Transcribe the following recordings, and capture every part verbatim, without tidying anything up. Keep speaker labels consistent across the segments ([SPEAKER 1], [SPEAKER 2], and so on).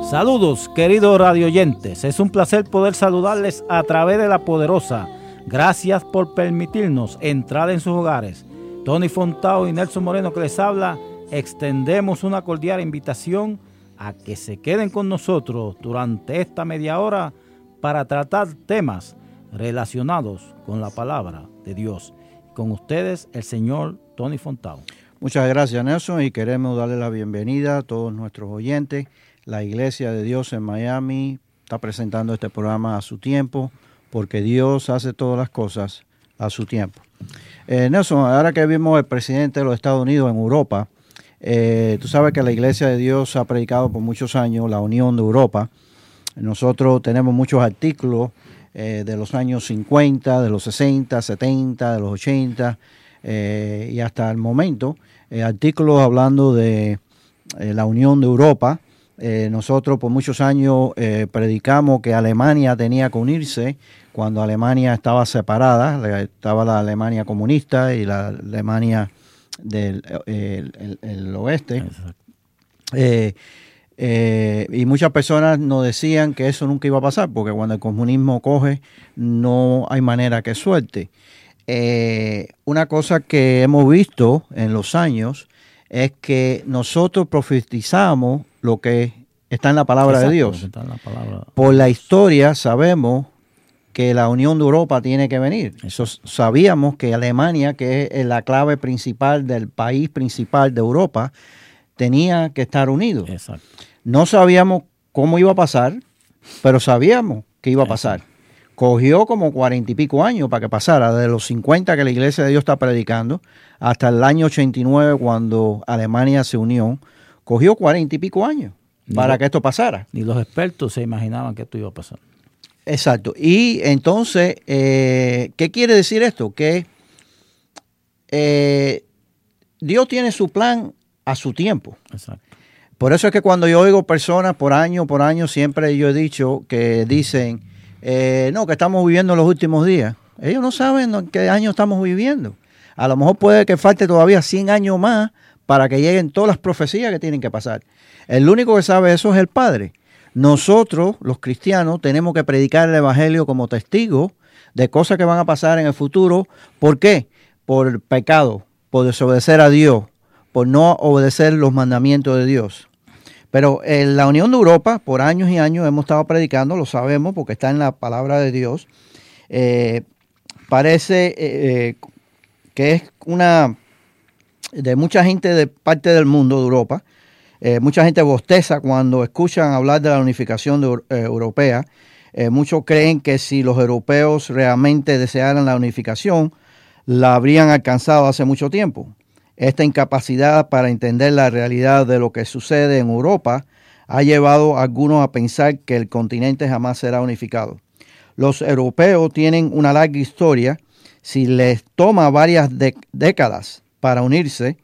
[SPEAKER 1] Saludos, queridos radioyentes. Es un placer poder saludarles a través de la poderosa. Gracias por permitirnos entrar en sus hogares. Tony Fontao y Nelson Moreno que les habla, extendemos una cordial invitación a que se queden con nosotros durante esta media hora para tratar temas relacionados con la palabra de Dios. Con ustedes, el señor Tony Fontao.
[SPEAKER 2] Muchas gracias, Nelson, y queremos darle la bienvenida a todos nuestros oyentes. La Iglesia de Dios en Miami está presentando este programa a su tiempo, porque Dios hace todas las cosas a su tiempo. Eh, Nelson, ahora que vimos el presidente de los Estados Unidos en Europa, eh, tú sabes que la Iglesia de Dios ha predicado por muchos años la unión de Europa. Nosotros tenemos muchos artículos eh, de los años cincuenta, de los sesenta, setenta, de los ochenta eh, y hasta el momento, eh, artículos hablando de eh, la unión de Europa. Eh, nosotros por muchos años eh, predicamos que Alemania tenía que unirse cuando Alemania estaba separada, estaba la Alemania comunista y la Alemania del el, el, el oeste. Eh, eh, y muchas personas nos decían que eso nunca iba a pasar, porque cuando el comunismo coge no hay manera que suelte. Eh, una cosa que hemos visto en los años es que nosotros profetizamos lo que está en la palabra Exacto, de Dios. Está en la palabra. Por la historia sabemos que la unión de Europa tiene que venir. Eso, sabíamos que Alemania, que es la clave principal del país principal de Europa, tenía que estar unido. Exacto. No sabíamos cómo iba a pasar, pero sabíamos que iba a pasar. Exacto. Cogió como cuarenta y pico años para que pasara, desde los cincuenta que la Iglesia de Dios está predicando, hasta el año ochenta y nueve cuando Alemania se unió, cogió cuarenta y pico años ni para lo, que esto pasara.
[SPEAKER 1] Ni los expertos se imaginaban que esto iba a pasar.
[SPEAKER 2] Exacto. Y entonces, eh, ¿qué quiere decir esto? Que eh, Dios tiene su plan a su tiempo. Exacto. Por eso es que cuando yo oigo personas por año, por año, siempre yo he dicho que dicen, eh, no, que estamos viviendo los últimos días. Ellos no saben en qué año estamos viviendo. A lo mejor puede que falte todavía cien años más para que lleguen todas las profecías que tienen que pasar. El único que sabe eso es el Padre. Nosotros, los cristianos, tenemos que predicar el Evangelio como testigos de cosas que van a pasar en el futuro. ¿Por qué? Por pecado, por desobedecer a Dios, por no obedecer los mandamientos de Dios. Pero en la Unión de Europa, por años y años hemos estado predicando, lo sabemos porque está en la palabra de Dios. Eh, parece eh, que es una de mucha gente de parte del mundo de Europa. Eh, mucha gente bosteza cuando escuchan hablar de la unificación de, eh, europea. Eh, muchos creen que si los europeos realmente desearan la unificación, la habrían alcanzado hace mucho tiempo. Esta incapacidad para entender la realidad de lo que sucede en Europa ha llevado a algunos a pensar que el continente jamás será unificado. Los europeos tienen una larga historia. Si les toma varias de- décadas para unirse,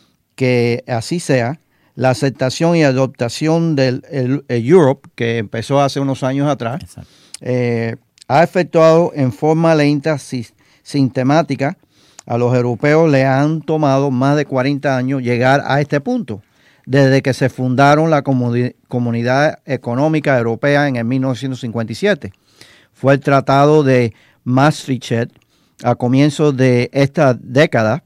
[SPEAKER 2] que así sea, la aceptación y adoptación del el, el Europe, que empezó hace unos años atrás, eh, ha efectuado en forma lenta, sistemática. A los europeos le han tomado más de cuarenta años llegar a este punto, desde que se fundaron la Comuni- Comunidad Económica Europea en el mil novecientos cincuenta y siete. Fue el Tratado de Maastricht a comienzos de esta década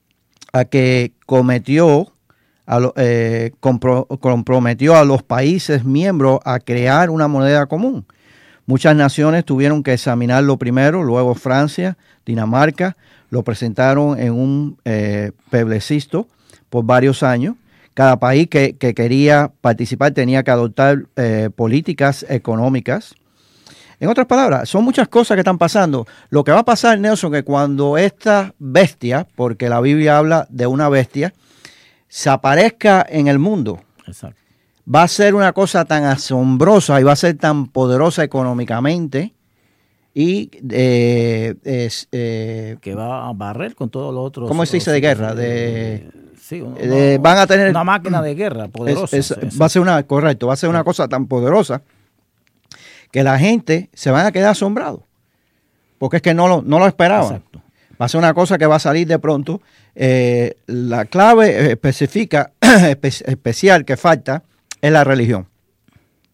[SPEAKER 2] a que cometió a lo, eh, compro, comprometió a los países miembros a crear una moneda común. Muchas naciones tuvieron que examinarlo primero, luego Francia, Dinamarca, lo presentaron en un eh, plebiscito por varios años. Cada país que, que quería participar tenía que adoptar eh, políticas económicas. En otras palabras, son muchas cosas que están pasando. Lo que va a pasar, Nelson, que cuando esta bestia, porque la Biblia habla de una bestia, se aparezca en el mundo, Exacto. va a ser una cosa tan asombrosa y va a ser tan poderosa económicamente y eh, es, eh,
[SPEAKER 1] que va a barrer con todos los otros.
[SPEAKER 2] ¿Cómo se dice de guerra? De,
[SPEAKER 1] sí, uno,
[SPEAKER 2] de, van a tener
[SPEAKER 1] una máquina de guerra poderosa.
[SPEAKER 2] Es, es, va a ser una, correcto, va a ser una cosa tan poderosa que la gente se van a quedar asombrados, porque es que no lo, no lo esperaban. Exacto. Va a ser una cosa que va a salir de pronto. Eh, la clave específica, espe especial que falta es la religión.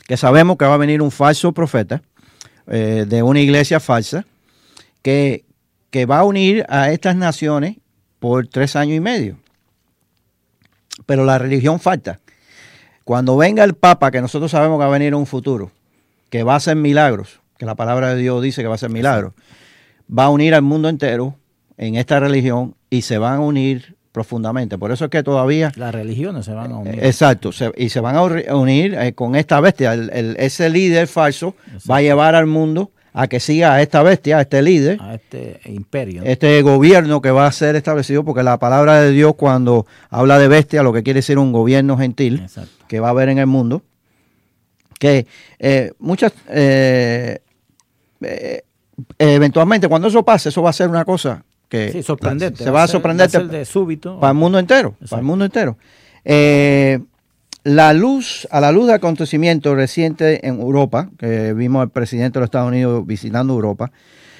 [SPEAKER 2] que sabemos que va a venir un falso profeta eh, de una iglesia falsa que, que va a unir a estas naciones por tres años y medio. Pero la religión falta. Cuando venga el Papa, que nosotros sabemos que va a venir en un futuro, que va a hacer milagros, que la palabra de Dios dice que va a hacer milagros, va a unir al mundo entero en esta religión y se van a unir profundamente. Por eso es que todavía...
[SPEAKER 1] Las religiones se van a unir.
[SPEAKER 2] Exacto, se, y se van a unir eh, con esta bestia. El, el, ese líder falso Exacto. va a llevar al mundo a que siga a esta bestia, a este líder.
[SPEAKER 1] A este imperio.
[SPEAKER 2] Este gobierno que va a ser establecido, porque la palabra de Dios cuando habla de bestia, lo que quiere decir un gobierno gentil Exacto. que va a haber en el mundo. Que eh, muchas... Eh, eh, eventualmente, cuando eso pase, eso va a ser una cosa... que
[SPEAKER 1] sí, sorprendente.
[SPEAKER 2] Se va, va a sorprender
[SPEAKER 1] de súbito
[SPEAKER 2] para el mundo entero, Exacto. para el mundo entero. Eh, la luz, a la luz de acontecimientos recientes en Europa, que vimos al presidente de los Estados Unidos visitando Europa,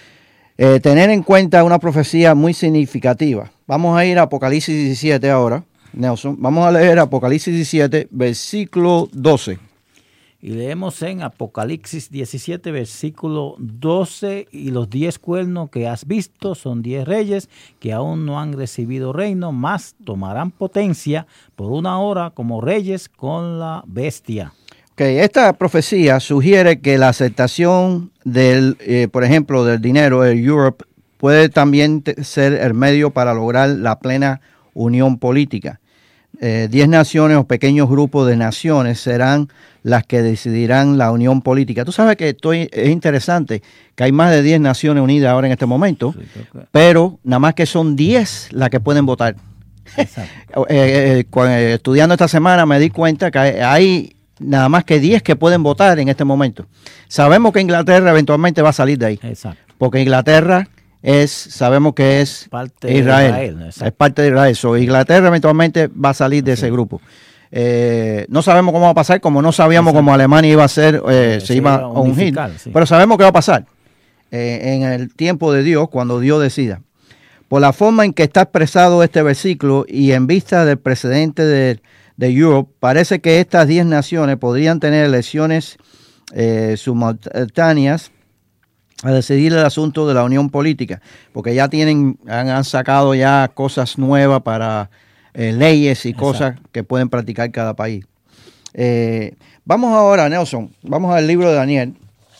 [SPEAKER 2] eh, tener en cuenta una profecía muy significativa. Vamos a ir a Apocalipsis diecisiete ahora, Nelson. Vamos a leer Apocalipsis diecisiete, versículo doce.
[SPEAKER 1] Y leemos en Apocalipsis diecisiete, versículo doce, y los diez cuernos que has visto son diez reyes que aún no han recibido reino, mas tomarán potencia por una hora como reyes con la bestia.
[SPEAKER 2] Okay, esta profecía sugiere que la aceptación del, eh, por ejemplo, del dinero, el Europe, puede también t- ser el medio para lograr la plena unión política. Eh, diez naciones o pequeños grupos de naciones serán las que decidirán la unión política. Tú sabes que estoy, es interesante que hay más de diez naciones unidas ahora en este momento, sí, okay. pero nada más que son diez las que pueden votar. eh, eh, eh, estudiando esta semana me di cuenta que hay, hay nada más que diez que pueden votar en este momento. Sabemos que Inglaterra eventualmente va a salir de ahí, Exacto. porque Inglaterra... es sabemos que es
[SPEAKER 1] parte
[SPEAKER 2] Israel,
[SPEAKER 1] de Israel
[SPEAKER 2] es parte de Israel. So, Inglaterra eventualmente va a salir de sí. ese grupo. Eh, no sabemos cómo va a pasar, como no sabíamos Exacto. cómo Alemania iba a ser, eh, eh, se, se iba a ungir, sí. pero sabemos que va a pasar eh, en el tiempo de Dios, cuando Dios decida. Por la forma en que está expresado este versículo y en vista del precedente de, de Europe, parece que estas diez naciones podrían tener elecciones eh, simultáneas a decidir el asunto de la unión política, porque ya tienen, han, han sacado ya cosas nuevas para eh, leyes y Exacto. cosas que pueden practicar cada país. Eh, vamos ahora, Nelson, vamos al libro de Daniel.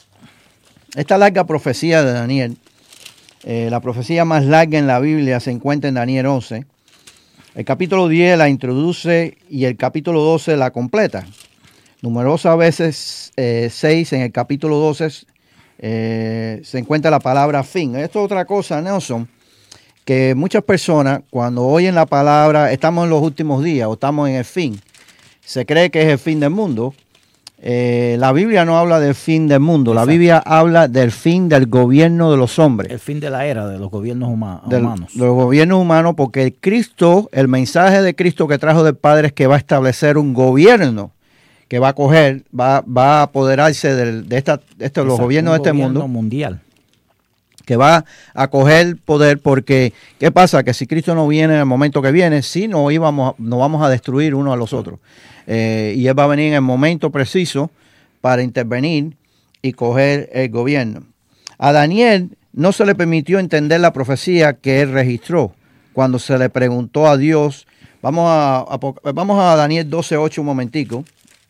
[SPEAKER 2] Esta larga profecía de Daniel, eh, la profecía más larga en la Biblia se encuentra en Daniel once. El capítulo diez la introduce y el capítulo doce la completa. Numerosas veces, eh, seis en el capítulo doce, Eh, se encuentra la palabra fin. Esto es otra cosa, Nelson, que muchas personas cuando oyen la palabra estamos en los últimos días o estamos en el fin, se cree que es el fin del mundo. Eh, la Biblia no habla del fin del mundo, Exacto. la Biblia habla del fin del gobierno de los hombres.
[SPEAKER 1] El fin de la era de los gobiernos huma-
[SPEAKER 2] del,
[SPEAKER 1] humanos.
[SPEAKER 2] De los gobiernos humanos, porque Cristo, el mensaje de Cristo que trajo del Padre es que va a establecer un gobierno que va a coger, va, va a apoderarse de, de, esta, de estos, los gobiernos de este mundo.
[SPEAKER 1] mundial.
[SPEAKER 2] Que va a coger poder porque, ¿qué pasa? Que si Cristo no viene en el momento que viene, sí no, íbamos, no vamos a destruir uno a los otros. Eh, y Él va a venir en el momento preciso para intervenir y coger el gobierno. A Daniel no se le permitió entender la profecía que él registró cuando se le preguntó a Dios. Vamos a, a, vamos a Daniel doce ocho un momentico.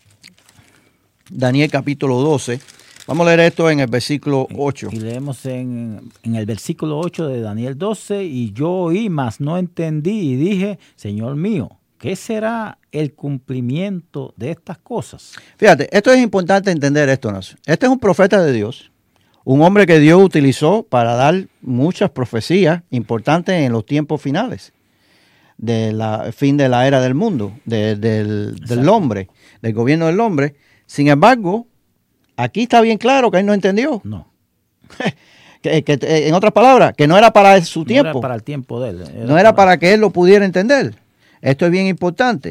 [SPEAKER 2] Daniel capítulo doce. Vamos a leer esto en el versículo ocho.
[SPEAKER 1] Y leemos en, en el versículo ocho de Daniel doce. Y yo oí, mas no entendí, y dije, Señor mío, ¿qué será el cumplimiento de estas cosas?
[SPEAKER 2] Fíjate, esto es importante entender esto, ¿no? Este es un profeta de Dios, un hombre que Dios utilizó para dar muchas profecías importantes en los tiempos finales del fin de la era del mundo, de, del, del hombre, del gobierno del hombre. Sin embargo, aquí está bien claro que él no entendió.
[SPEAKER 1] No.
[SPEAKER 2] que, que, en otras palabras, que no era para su tiempo.
[SPEAKER 1] No era para el tiempo de él.
[SPEAKER 2] Era no era para... para que él lo pudiera entender. Esto es bien importante.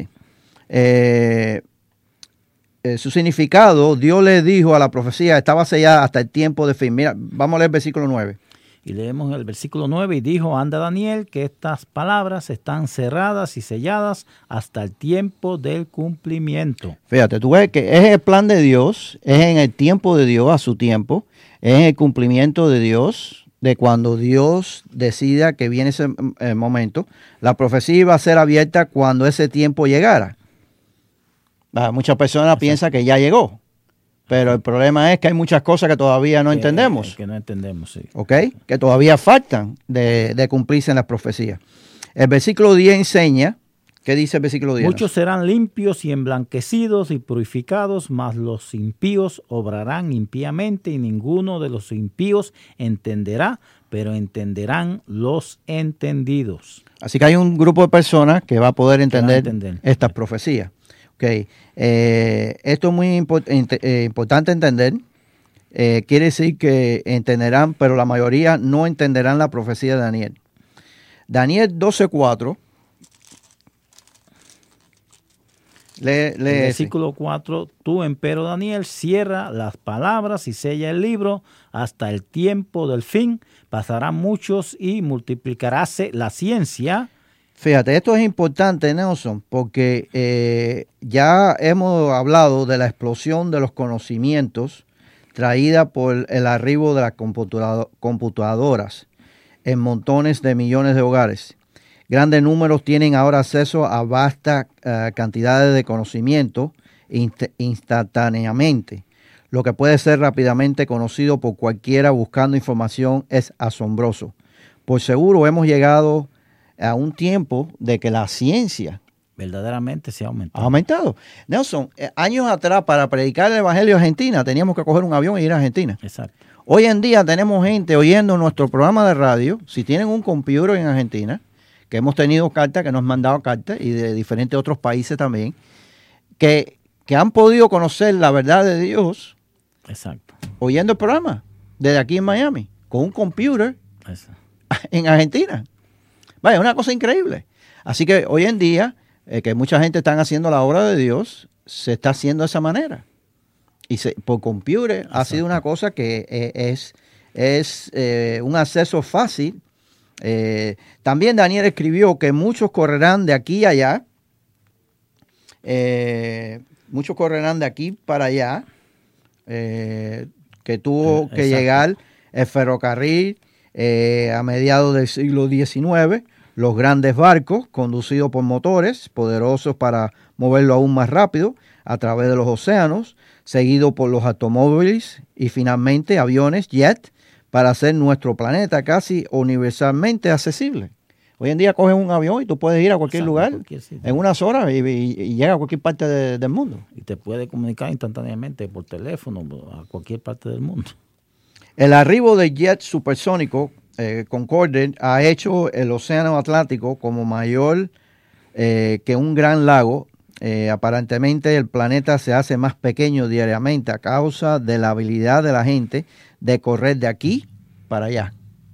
[SPEAKER 2] Eh, eh, su significado, Dios le dijo a la profecía, estaba sellada hasta el tiempo de fin. Mira, vamos a leer el versículo nueve.
[SPEAKER 1] Y leemos el versículo nueve, y dijo, anda Daniel, que estas palabras están cerradas y selladas hasta el tiempo del cumplimiento.
[SPEAKER 2] Fíjate, tú ves que es el plan de Dios, es en el tiempo de Dios, a su tiempo, es en el cumplimiento de Dios, de cuando Dios decida que viene ese eh, momento. La profecía iba a ser abierta cuando ese tiempo llegara. Ah, muchas personas Exacto. piensan que ya llegó. Pero el problema es que hay muchas cosas que todavía no
[SPEAKER 1] que,
[SPEAKER 2] entendemos.
[SPEAKER 1] Que no entendemos, sí.
[SPEAKER 2] ¿Ok? Que todavía faltan de, de cumplirse en las profecías. El versículo diez enseña, ¿qué dice el versículo diez?
[SPEAKER 1] Muchos serán limpios y emblanquecidos y purificados, mas los impíos obrarán impíamente y ninguno de los impíos entenderá, pero entenderán los entendidos.
[SPEAKER 2] Así que hay un grupo de personas que va a poder entender,
[SPEAKER 1] entender.
[SPEAKER 2] estas profecías. Okay. Eh, esto es muy import eh, importante entender. Eh, quiere decir que entenderán, pero la mayoría no entenderán la profecía de Daniel. Daniel doce cuatro. Lee, lee
[SPEAKER 1] el versículo cuatro. Tú, empero Daniel, cierra las palabras y sella el libro hasta el tiempo del fin. Pasarán muchos y multiplicaráse la ciencia.
[SPEAKER 2] Fíjate, esto es importante, Nelson, porque eh, ya hemos hablado de la explosión de los conocimientos traída por el arribo de las computadoras en montones de millones de hogares. Grandes números tienen ahora acceso a vastas uh, cantidades de conocimiento inst instantáneamente. Lo que puede ser rápidamente conocido por cualquiera buscando información es asombroso. Por seguro hemos llegado a un tiempo de que la ciencia
[SPEAKER 1] verdaderamente se ha aumentado.
[SPEAKER 2] Ha aumentado. Nelson, eh, años atrás para predicar el Evangelio en Argentina teníamos que coger un avión e ir a Argentina.
[SPEAKER 1] Exacto.
[SPEAKER 2] Hoy en día tenemos gente oyendo nuestro programa de radio, si tienen un computer en Argentina, que hemos tenido cartas, que nos han mandado cartas, y de diferentes otros países también, que, que han podido conocer la verdad de Dios.
[SPEAKER 1] Exacto.
[SPEAKER 2] Oyendo el programa desde aquí en Miami, con un computer
[SPEAKER 1] Exacto.
[SPEAKER 2] en Argentina. Vaya, es una cosa increíble. Así que hoy en día, eh, que mucha gente está haciendo la obra de Dios, se está haciendo de esa manera. Y se, por computer Exacto. ha sido una cosa que eh, es, es eh, un acceso fácil. Eh, también Daniel escribió que muchos correrán de aquí a allá. Eh, muchos correrán de aquí para allá. Eh, que tuvo Exacto. que llegar el ferrocarril eh, a mediados del siglo diecinueve, los grandes barcos conducidos por motores poderosos para moverlo aún más rápido a través de los océanos, seguido por los automóviles y finalmente aviones jet para hacer nuestro planeta casi universalmente accesible. Hoy en día coges un avión y tú puedes ir a cualquier Exacto, lugar cualquier en unas horas y, y, y llega a cualquier parte de, del mundo.
[SPEAKER 1] Y te puedes comunicar instantáneamente por teléfono a cualquier parte del mundo.
[SPEAKER 2] El arribo del jet supersónico eh, Concorde ha hecho el océano Atlántico como mayor eh, que un gran lago. Eh, aparentemente el planeta se hace más pequeño diariamente a causa de la habilidad de la gente de correr de aquí para allá.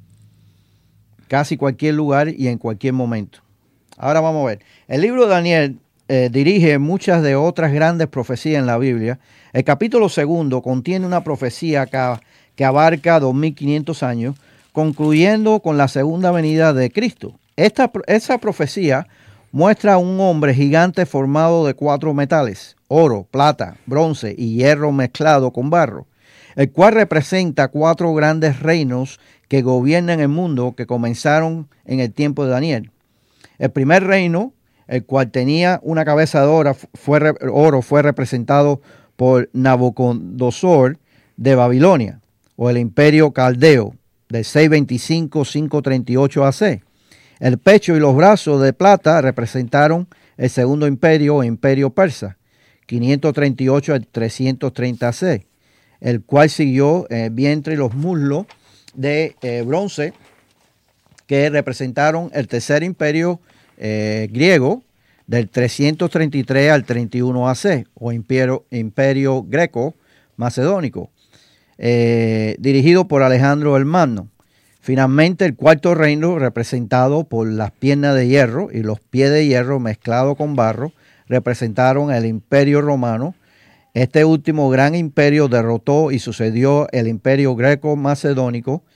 [SPEAKER 2] Casi cualquier lugar y en cualquier momento. Ahora vamos a ver. El libro de Daniel eh, dirige muchas de otras grandes profecías en la Biblia. El capítulo segundo contiene una profecía que, que abarca dos mil quinientos años, concluyendo con la segunda venida de Cristo. Esta, esa profecía muestra a un hombre gigante formado de cuatro metales, oro, plata, bronce y hierro mezclado con barro, el cual representa cuatro grandes reinos que gobiernan el mundo que comenzaron en el tiempo de Daniel. El primer reino, el cual tenía una cabeza de oro, fue, oro, fue representado por Nabucodonosor de Babilonia, o el imperio caldeo, del seiscientos veinticinco a quinientos treinta y ocho A C. El pecho y los brazos de plata representaron el segundo imperio o imperio persa, quinientos treinta y ocho al trescientos treinta A C, el cual siguió el vientre y los muslos de eh, bronce, que representaron el tercer imperio eh, griego, del trescientos treinta y tres al treinta y uno A C, o imperio, imperio greco macedónico, eh, dirigido por Alejandro el Magno. Finalmente, el cuarto reino, representado por las piernas de hierro y los pies de hierro mezclados con barro, representaron el imperio romano. Este último gran imperio derrotó y sucedió el imperio greco-macedónico,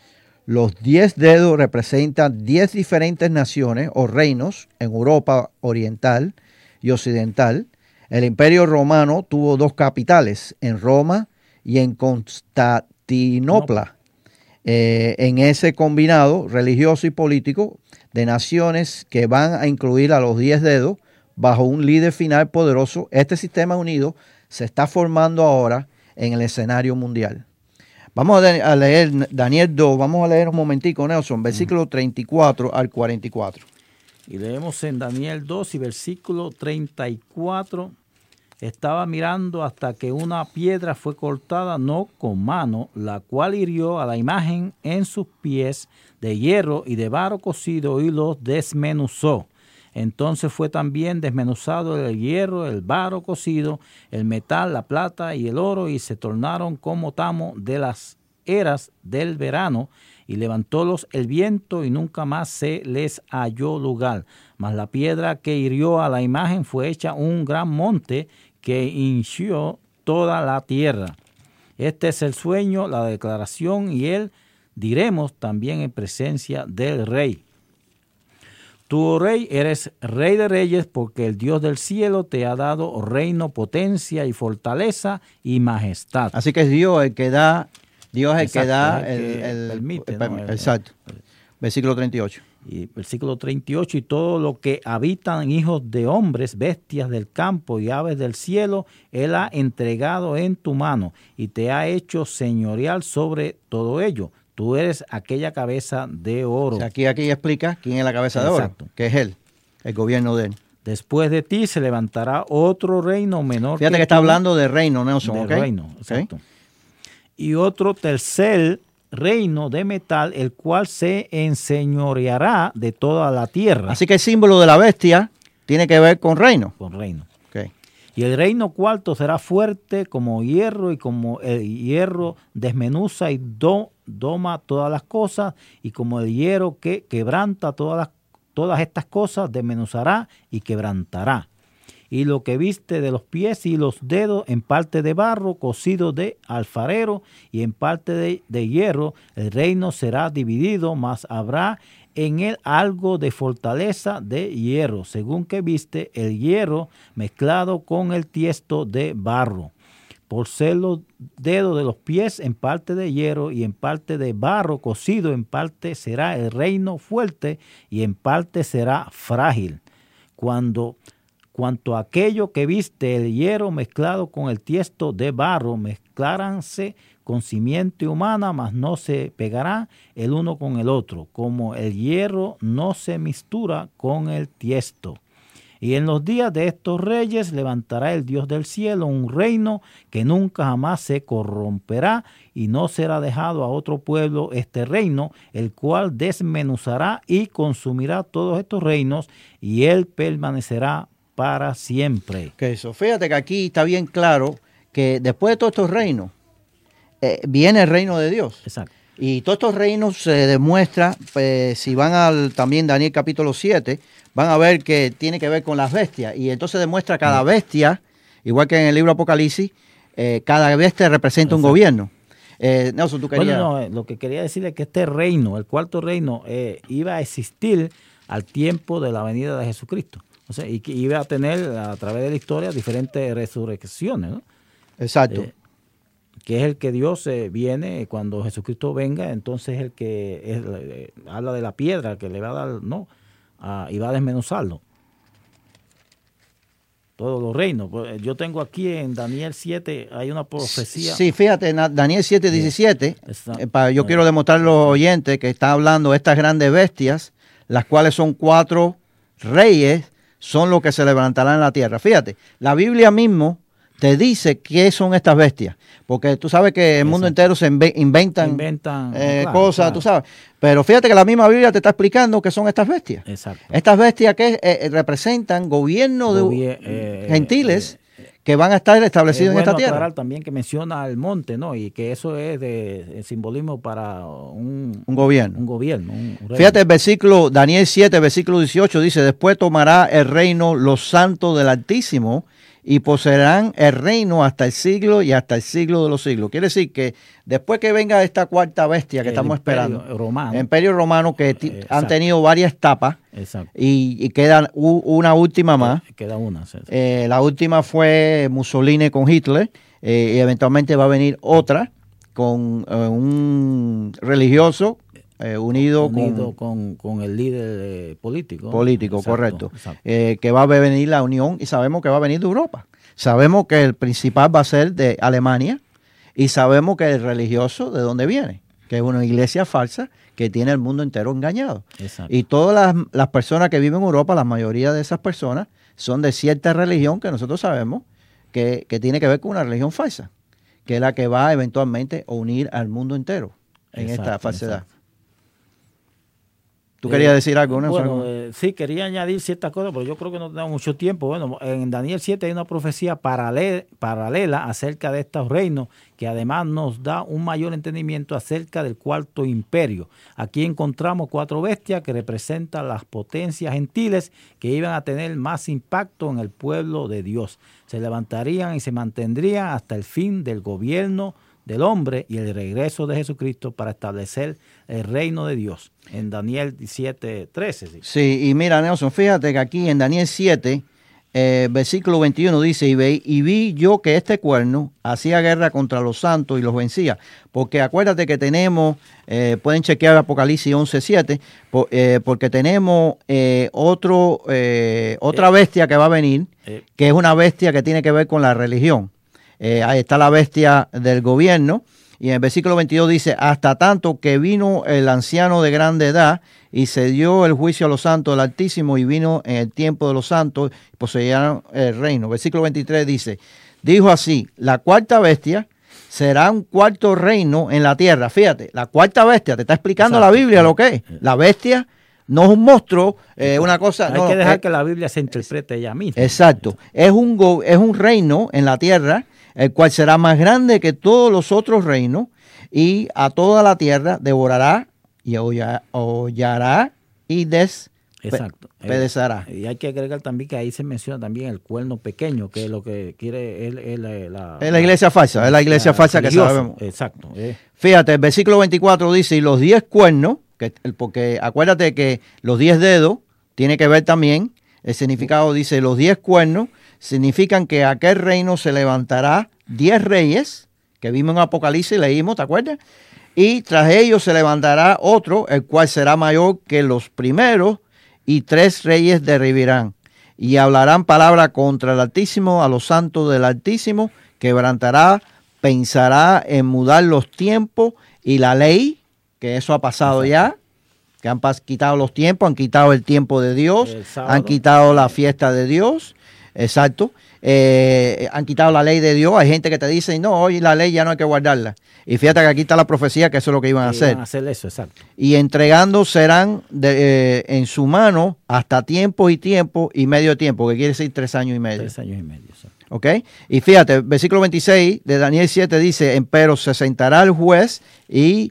[SPEAKER 2] Los diez dedos representan diez diferentes naciones o reinos en Europa oriental y occidental. El Imperio Romano tuvo dos capitales, en Roma y en Constantinopla. Eh, en ese combinado religioso y político de naciones que van a incluir a los diez dedos bajo un líder final poderoso, este sistema unido se está formando ahora en el escenario mundial. Vamos a leer Daniel dos, vamos a leer un momentico, Nelson, versículo treinta y cuatro al cuarenta y cuatro.
[SPEAKER 1] Y leemos en Daniel dos y versículo treinta y cuatro. Estaba mirando hasta que una piedra fue cortada, no con mano, la cual hirió a la imagen en sus pies de hierro y de barro cocido y los desmenuzó. Entonces fue también desmenuzado el hierro, el barro cocido, el metal, la plata y el oro, y se tornaron como tamo de las eras del verano, y levantólos el viento, y nunca más se les halló lugar. Mas la piedra que hirió a la imagen fue hecha un gran monte, que hinchió toda la tierra. Este es el sueño, la declaración, y él diremos también en presencia del rey. Tú, oh rey, eres rey de reyes, porque el Dios del cielo te ha dado reino, potencia y fortaleza y majestad.
[SPEAKER 2] Así que es Dios el que da, Dios es el
[SPEAKER 1] Exacto,
[SPEAKER 2] que da,
[SPEAKER 1] el,
[SPEAKER 2] el,
[SPEAKER 1] que
[SPEAKER 2] el,
[SPEAKER 1] permite.
[SPEAKER 2] el,
[SPEAKER 1] ¿no?
[SPEAKER 2] el, exacto. Versículo treinta y ocho.
[SPEAKER 1] Y versículo treinta y ocho, y todo lo que habitan hijos de hombres, bestias del campo y aves del cielo, él ha entregado en tu mano y te ha hecho señorial sobre todo ello. Tú eres aquella cabeza de oro.
[SPEAKER 2] O sea, aquí, aquí explica quién es la cabeza de
[SPEAKER 1] Exacto.
[SPEAKER 2] oro, que es él, el gobierno de él.
[SPEAKER 1] Después de ti se levantará otro reino menor.
[SPEAKER 2] Fíjate que, que está tú, hablando de reino, Nelson.
[SPEAKER 1] De
[SPEAKER 2] ¿okay?
[SPEAKER 1] reino, exacto. ¿Okay? Y otro tercer reino de metal, el cual se enseñoreará de toda la tierra.
[SPEAKER 2] Así que el símbolo de la bestia tiene que ver con reino.
[SPEAKER 1] Con reino.
[SPEAKER 2] Okay.
[SPEAKER 1] Y el reino cuarto será fuerte como hierro, y como el hierro desmenuza y do, doma todas las cosas, y como el hierro que quebranta todas, las, todas estas cosas, desmenuzará y quebrantará. Y lo que viste de los pies y los dedos en parte de barro cocido de alfarero y en parte de, de hierro, el reino será dividido, mas habrá en él algo de fortaleza de hierro, según que viste el hierro mezclado con el tiesto de barro. Por ser los dedos de los pies en parte de hierro y en parte de barro cocido, en parte será el reino fuerte y en parte será frágil. Cuando Cuanto a aquello que viste, el hierro mezclado con el tiesto de barro, mezclaranse con simiente humana, mas no se pegará el uno con el otro, como el hierro no se mistura con el tiesto. Y en los días de estos reyes levantará el Dios del cielo un reino que nunca jamás se corromperá, y no será dejado a otro pueblo este reino, el cual desmenuzará y consumirá todos estos reinos, y él permanecerá para siempre.
[SPEAKER 2] Que eso, fíjate que aquí está bien claro que después de todos estos reinos, eh, viene el reino de Dios.
[SPEAKER 1] Exacto.
[SPEAKER 2] Y todos estos reinos se demuestra, pues, si van al también Daniel capítulo siete, van a ver que tiene que ver con las bestias. Y entonces demuestra cada bestia, igual que en el libro Apocalipsis, eh, cada bestia representa Exacto. un gobierno. Eh, Nelson, tú querías...
[SPEAKER 1] Bueno, no, lo que quería decir es que este reino, el cuarto reino, eh, iba a existir al tiempo de la venida de Jesucristo. O sea, y que iba a tener a través de la historia diferentes resurrecciones, ¿no?
[SPEAKER 2] Exacto.
[SPEAKER 1] Eh, que es el que Dios eh, viene cuando Jesucristo venga, entonces el que es, eh, habla de la piedra que le va a dar, ¿no? Ah, y va a desmenuzarlo. Todos los reinos. Yo tengo aquí en Daniel siete, hay una profecía.
[SPEAKER 2] Sí, fíjate, en Daniel siete, diecisiete, eh, para, yo quiero demostrar a los oyentes que está hablando de estas grandes bestias, las cuales son cuatro reyes, son los que se levantarán en la tierra. Fíjate, la Biblia mismo te dice qué son estas bestias, porque tú sabes que el Exacto. mundo entero se inventan,
[SPEAKER 1] inventan
[SPEAKER 2] eh,
[SPEAKER 1] claro,
[SPEAKER 2] cosas,
[SPEAKER 1] claro.
[SPEAKER 2] tú sabes. Pero fíjate que la misma Biblia te está explicando qué son estas bestias.
[SPEAKER 1] Exacto.
[SPEAKER 2] Estas bestias que eh, representan gobiernos
[SPEAKER 1] Gobier
[SPEAKER 2] de
[SPEAKER 1] eh,
[SPEAKER 2] gentiles
[SPEAKER 1] eh, eh,
[SPEAKER 2] que van a estar establecidos
[SPEAKER 1] bueno
[SPEAKER 2] en esta tierra.
[SPEAKER 1] También que menciona el monte, ¿no? Y que eso es de, de simbolismo para un,
[SPEAKER 2] un gobierno.
[SPEAKER 1] Un gobierno un
[SPEAKER 2] Fíjate el versículo, Daniel siete, versículo dieciocho, dice: después tomará el reino los santos del Altísimo y poseerán el reino hasta el siglo y hasta el siglo de los siglos. Quiere decir que después que venga esta cuarta bestia que el estamos esperando,
[SPEAKER 1] romano,
[SPEAKER 2] el imperio romano, que eh, han tenido varias etapas, y, y queda una última más.
[SPEAKER 1] Eh, queda una. Sí, sí.
[SPEAKER 2] Eh, la última fue Mussolini con Hitler, eh, y eventualmente va a venir otra con eh, un religioso Eh, unido,
[SPEAKER 1] unido con, con, con el líder eh, político.
[SPEAKER 2] Político,
[SPEAKER 1] exacto,
[SPEAKER 2] correcto.
[SPEAKER 1] Exacto.
[SPEAKER 2] Eh, que va a venir la unión y sabemos que va a venir de Europa. Sabemos que el principal va a ser de Alemania y sabemos que el religioso de dónde viene, que es una iglesia falsa que tiene el mundo entero engañado.
[SPEAKER 1] Exacto.
[SPEAKER 2] Y todas las, las personas que viven en Europa, la mayoría de esas personas son de cierta religión que nosotros sabemos que, que tiene que ver con una religión falsa, que es la que va eventualmente a unir al mundo entero en exacto, esta falsedad. Exacto. ¿Tú querías decir algo? ¿No?
[SPEAKER 1] Bueno, eh, sí, quería añadir ciertas cosas, pero yo creo que no tenemos mucho tiempo. Bueno, en Daniel siete hay una profecía paralela, paralela acerca de estos reinos, que además nos da un mayor entendimiento acerca del cuarto imperio. Aquí encontramos cuatro bestias que representan las potencias gentiles que iban a tener más impacto en el pueblo de Dios. Se levantarían y se mantendrían hasta el fin del gobierno del hombre y el regreso de Jesucristo para establecer el reino de Dios. En Daniel siete, trece. Sí,
[SPEAKER 2] sí, y mira, Nelson, fíjate que aquí en Daniel siete, eh, versículo veintiuno dice, y, ve, y vi yo que este cuerno hacía guerra contra los santos y los vencía. Porque acuérdate que tenemos, eh, pueden chequear Apocalipsis once, siete, por, eh, porque tenemos eh, otro, eh, otra bestia que va a venir, eh, que es una bestia que tiene que ver con la religión. Eh, ahí está la bestia del gobierno, y en el versículo veintidós dice, hasta tanto que vino el anciano de grande edad y se dio el juicio a los santos del Altísimo, y vino en el tiempo de los santos y poseyeron el reino. Versículo veintitrés dice, dijo así, la cuarta bestia será un cuarto reino en la tierra. Fíjate, la cuarta bestia, te está explicando exacto, la Biblia lo que es. La bestia no es un monstruo, eh, una cosa...
[SPEAKER 1] Hay
[SPEAKER 2] no,
[SPEAKER 1] que dejar
[SPEAKER 2] es,
[SPEAKER 1] que la Biblia se interprete ella misma.
[SPEAKER 2] Exacto, es un, go, es un reino en la tierra, el cual será más grande que todos los otros reinos, y a toda la tierra devorará y hollará y despedazará.
[SPEAKER 1] Eh, y hay que agregar también que ahí se menciona también el cuerno pequeño, que es lo que quiere es, es la, la,
[SPEAKER 2] es la iglesia falsa, es la iglesia la falsa religiosa, que sabemos.
[SPEAKER 1] Exacto. Eh.
[SPEAKER 2] Fíjate, el versículo veinticuatro dice, y los diez cuernos, que, porque acuérdate que los diez dedos tiene que ver también, el significado dice, los diez cuernos significan que aquel reino se levantará diez reyes, que vimos en Apocalipsis, leímos, ¿te acuerdas? Y tras ellos se levantará otro, el cual será mayor que los primeros, y tres reyes derribarán. Y hablarán palabra contra el Altísimo, a los santos del Altísimo, quebrantará, pensará en mudar los tiempos y la ley, que eso ha pasado ya, que han quitado los tiempos, han quitado el tiempo de Dios, han quitado la fiesta de Dios, exacto, eh, han quitado la ley de Dios. Hay gente que te dice, no, hoy la ley ya no hay que guardarla. Y fíjate que aquí está la profecía, que eso es lo que iban a hacer.
[SPEAKER 1] Iban a hacer eso, exacto.
[SPEAKER 2] Y entregando serán de, eh, en su mano hasta tiempo y tiempo y medio tiempo, que quiere decir tres años y medio.
[SPEAKER 1] Tres años y medio, exacto.
[SPEAKER 2] ¿Ok? Y fíjate, versículo veintiséis de Daniel siete dice, empero se sentará el juez y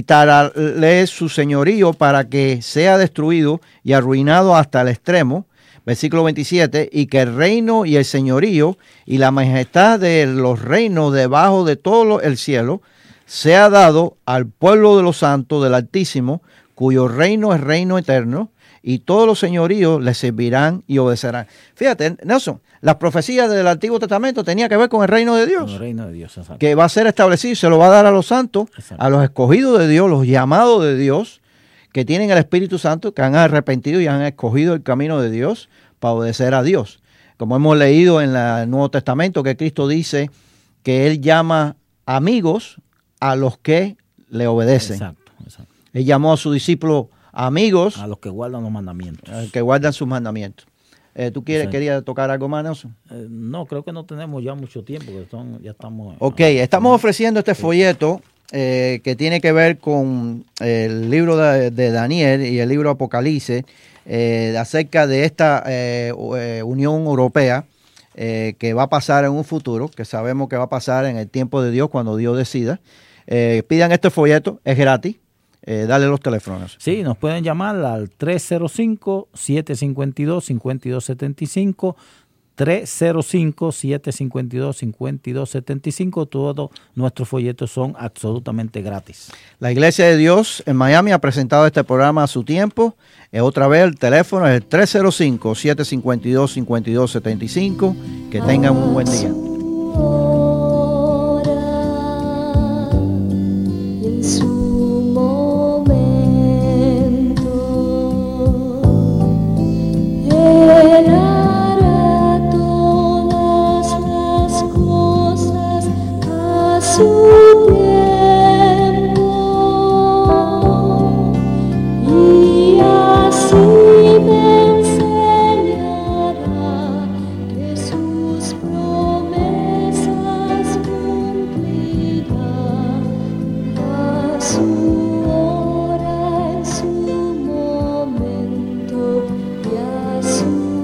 [SPEAKER 2] quitarle su señorío para que sea destruido y arruinado hasta el extremo. Versículo veintisiete, y que el reino y el señorío y la majestad de los reinos debajo de todo el cielo sea dado al pueblo de los santos del Altísimo, cuyo reino es reino eterno, y todos los señoríos le servirán y obedecerán. Fíjate, Nelson, las profecías del Antiguo Testamento tenían que ver con el reino de Dios.
[SPEAKER 1] Con el reino de Dios, exacto.
[SPEAKER 2] Que va a ser establecido, se lo va a dar a los santos, exacto, a los escogidos de Dios, los llamados de Dios, que tienen el Espíritu Santo, que han arrepentido y han escogido el camino de Dios para obedecer a Dios. Como hemos leído en la, el Nuevo Testamento, que Cristo dice que Él llama amigos a los que le obedecen. Exacto, exacto. Él llamó a sus discípulos amigos.
[SPEAKER 1] A los que guardan los mandamientos.
[SPEAKER 2] A los que guardan sus mandamientos. Eh, ¿Tú quieres, querías tocar algo más, Nelson?
[SPEAKER 1] Eh, no, creo que no tenemos ya mucho tiempo, porque son, ya estamos...
[SPEAKER 2] Ok, estamos ofreciendo este folleto eh, que tiene que ver con el libro de, de Daniel y el libro Apocalipsis, eh, acerca de esta eh, Unión Europea eh, que va a pasar en un futuro, que sabemos que va a pasar en el tiempo de Dios, cuando Dios decida. Eh, pidan este folleto, es gratis. Eh, dale los teléfonos.
[SPEAKER 1] Sí, nos pueden llamar al tres cero cinco, siete cinco dos, cinco dos siete cinco, tres cero cinco, siete cinco dos, cinco dos siete cinco. Todos nuestros folletos son absolutamente gratis.
[SPEAKER 2] La Iglesia de Dios en Miami ha presentado este programa a su tiempo. Eh, otra vez el teléfono es el tres cero cinco, siete cinco dos, cinco dos siete cinco. Que tengan un buen día.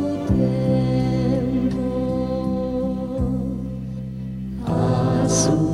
[SPEAKER 3] Azul.